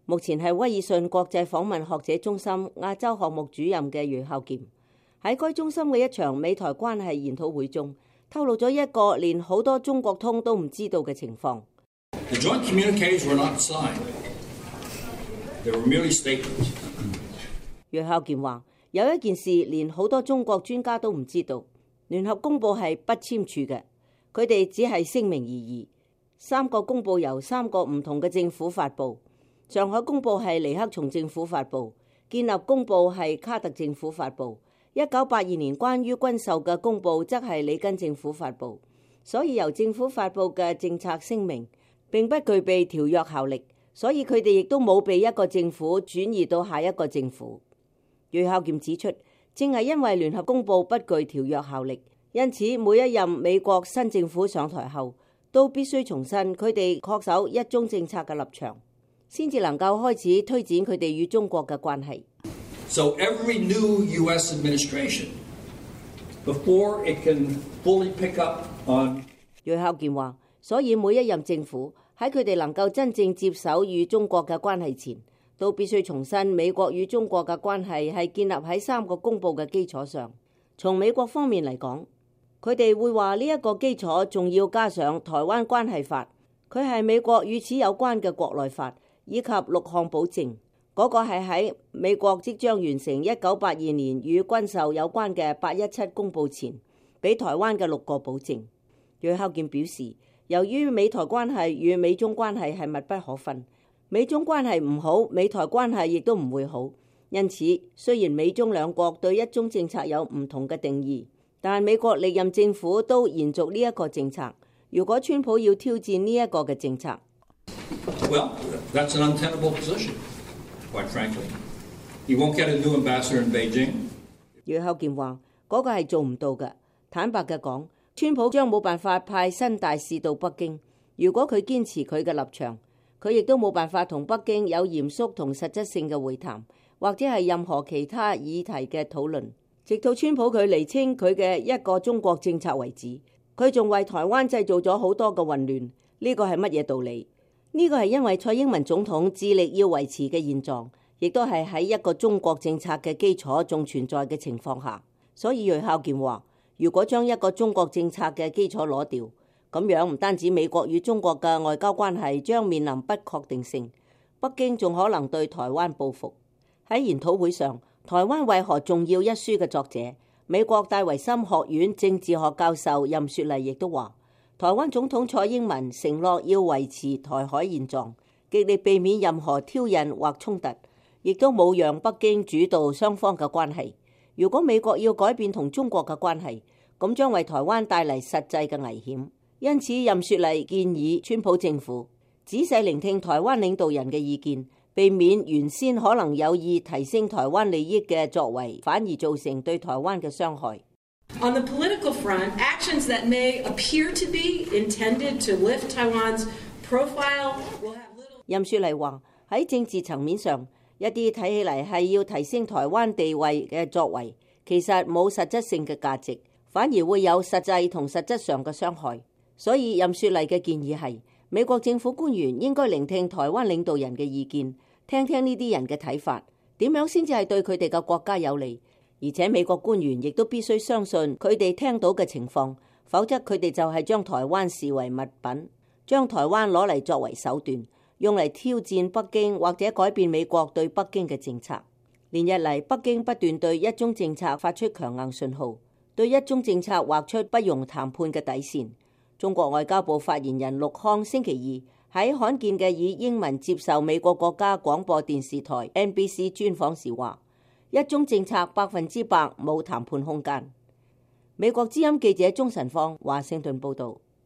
目前係威爾遜國際訪問學者中心亞洲項目主任嘅余孝儉喺該中心嘅一場美台關係研討會中，透露咗一個連好多中國通都唔知道嘅情況。 The joint communiques were not signed. They were merely statements. 余孝儉話：有一件事連好多中國專家都唔知道，聯合公報係不簽署嘅，佢哋只係聲明而已。3個公報由3個唔同嘅政府發布，上海公報係尼克松政府發布，建立公報係卡特政府發布，1982年關於軍售嘅公報則係里根政府發布。所以由政府發布嘅政策聲明並不具備條約效力，所以佢哋亦都冇被一個政府轉移到下一個政府。余孝儉指出，正係因為聯合公報不具條約效力，因此每一任美國新政府上台後都必須重申佢哋恪守一中政策嘅立場，先至能夠開始推展佢哋與中國嘅關係。 So every new U.S. administration, before it can fully pick up on， 余孝儉話，所以每一任政府喺佢哋能夠真正接手與中國嘅關係前，都必須重申美國與中國嘅關係係建立喺3個公報嘅基礎上。從美國方面嚟講，佢哋會話呢一個基礎仲要加上台灣關係法，佢係美國與此有關嘅國內法，以及6項保證。嗰個係喺美國即將完成1982年與軍售有關嘅817公報前，俾台灣嘅6個保證。余孝儉表示，由於美台關係與美中關係係密不可分，美中關係唔好，美台關係亦都唔會好。因此，雖然美中兩國對一中政策有唔同嘅定義，但美國歷任政府都延續呢一個政策。如果川普要挑戰呢一個嘅政策， well, that's an untenable position, quite frankly. He won't get a new ambassador in Beijing. 余孝儉話：嗰個係做唔到嘅。坦白嘅講，川普將冇辦法派新大使到北京。如果佢堅持佢嘅立場，佢亦都冇辦法同北京有嚴肅同實質性嘅會談，或者係任何其他議題嘅討論，直到川普佢釐清佢嘅一個中國政策為止。佢仲為台灣製造咗好多嘅混亂，呢個係乜嘢道理？呢個係因為蔡英文總統致力要維持嘅現狀，亦都係喺一個中國政策嘅基礎仲存在嘅情況下。所以余孝儉話，如果將一個中國政策嘅基礎攞掉，咁樣唔單止美國與中國嘅外交關係將面臨不確定性，北京仲可能對台灣報復。喺研討會上，台灣為何重要一書嘅作者，美國戴維森學院政治學教授任雪麗亦都話，台灣總統蔡英文承諾要維持台海現狀，極力避免任何挑釁或衝突，亦都冇讓北京主導雙方嘅關係。如果美國要改變同中國嘅關係，咁將為台灣帶嚟實際嘅危險。因此，任雪麗建議川普政府仔細聆聽台灣領導人嘅意見，避免原先可能有意提升台灣利益嘅作為，反而造成對台灣嘅傷害。 On the political front, actions that may appear to be intended to lift Taiwan's profile will have little。 任雪麗話，喺政治層面上，一啲睇起嚟係要提升台灣地位嘅作為，其實冇實質性嘅價值，反而會有實際同實質上嘅傷害。所以任雪麗嘅建議係，美國政府官員應該聆聽台灣領導人嘅意見，聽聽呢啲人嘅睇法，點樣先至係對佢哋嘅國家有利。而且美國官員亦都必須相信佢哋聽到嘅情況，否則佢哋就係將台灣視為物品，將台灣攞嚟作為手段，用嚟挑戰北京或者改變美國對北京嘅政策。連日嚟，北京不斷對一中政策發出強硬信號，對一中政策畫出不容談判嘅底線。中國外交部發言人陸康星期二喺罕見嘅以英文接受美國國家廣播電視台 NBC 專訪時話，一中政策100%冇談判空間。美國之音記者鍾晨芳華盛頓報導。